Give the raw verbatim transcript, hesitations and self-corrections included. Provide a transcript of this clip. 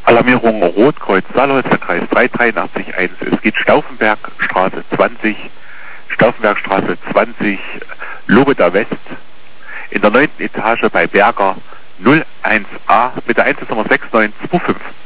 Alarmierung Rotkreuz Saarläuser Kreis drei drei acht eins. Es geht Stauffenbergstraße zwanzig, Stauffenbergstraße zwanzig, Lobeda West, in der neunten Etage bei Berger null eins a mit der Einsatznummer sechs neun zwei fünf.